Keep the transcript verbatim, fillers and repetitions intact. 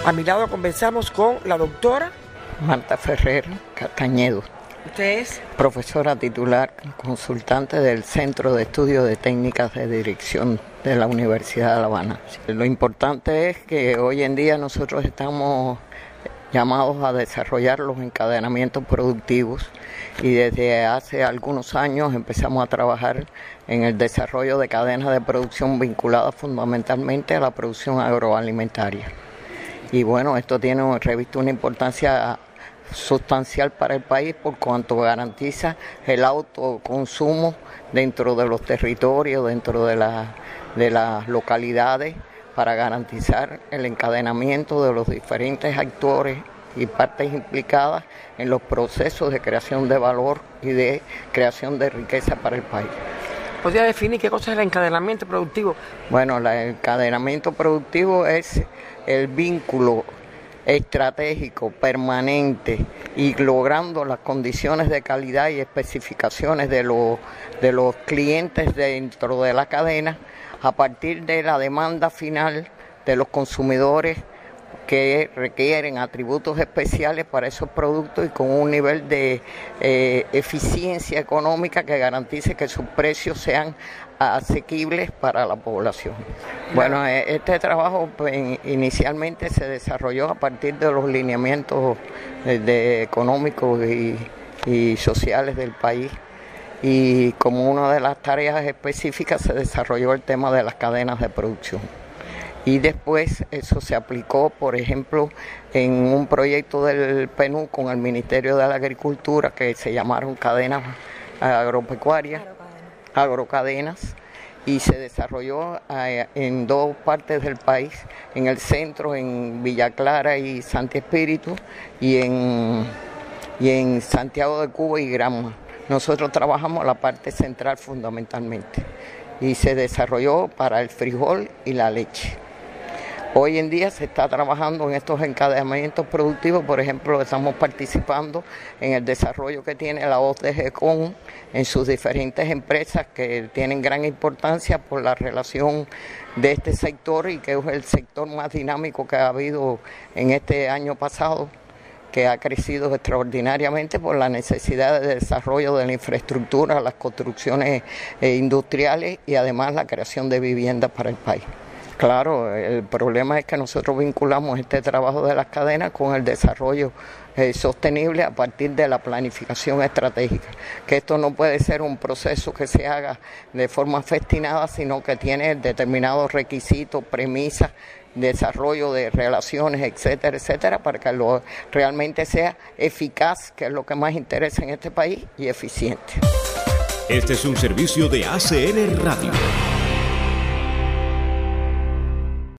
A mi lado conversamos con la doctora Marta Ferrer Castañedo. ¿Usted es? Profesora titular, consultante del Centro de Estudios de Técnicas de Dirección de la Universidad de La Habana. Lo importante es que hoy en día nosotros estamos llamados a desarrollar los encadenamientos productivos y desde hace algunos años empezamos a trabajar en el desarrollo de cadenas de producción vinculadas fundamentalmente a la producción agroalimentaria. Y bueno, esto tiene reviste una importancia sustancial para el país por cuanto garantiza el autoconsumo dentro de los territorios, dentro de, la, de las localidades, para garantizar el encadenamiento de los diferentes actores y partes implicadas en los procesos de creación de valor y de creación de riqueza para el país. ¿Podría definir qué cosa es el encadenamiento productivo? Bueno, el encadenamiento productivo es el vínculo estratégico, permanente y logrando las condiciones de calidad y especificaciones de los, de los clientes dentro de la cadena a partir de la demanda final de los consumidores que requieren atributos especiales para esos productos y con un nivel de eh, eficiencia económica que garantice que sus precios sean asequibles para la población. Bueno, este trabajo pues, inicialmente se desarrolló a partir de los lineamientos de, de económicos y, y sociales del país, y como una de las tareas específicas se desarrolló el tema de las cadenas de producción. Y después eso se aplicó, por ejemplo, en un proyecto del P N U D con el Ministerio de la Agricultura que se llamaron cadenas agropecuarias, agrocadenas, y se desarrolló eh, en dos partes del país, en el centro, en Villa Clara y Santi Espíritu, y en, y en Santiago de Cuba y Granma. Nosotros trabajamos la parte central fundamentalmente, y se desarrolló para el frijol y la leche. Hoy en día se está trabajando en estos encadenamientos productivos, por ejemplo, estamos participando en el desarrollo que tiene la O D G C O N en sus diferentes empresas que tienen gran importancia por la relación de este sector y que es el sector más dinámico que ha habido en este año pasado, que ha crecido extraordinariamente por la necesidad de desarrollo de la infraestructura, las construcciones eh, industriales y además la creación de viviendas para el país. Claro, el problema es que nosotros vinculamos este trabajo de las cadenas con el desarrollo eh, sostenible a partir de la planificación estratégica, que esto no puede ser un proceso que se haga de forma festinada, sino que tiene determinados requisitos, premisas, desarrollo de relaciones, etcétera, etcétera, para que lo realmente sea eficaz, que es lo que más interesa en este país, y eficiente. Este es un servicio de A C N Radio.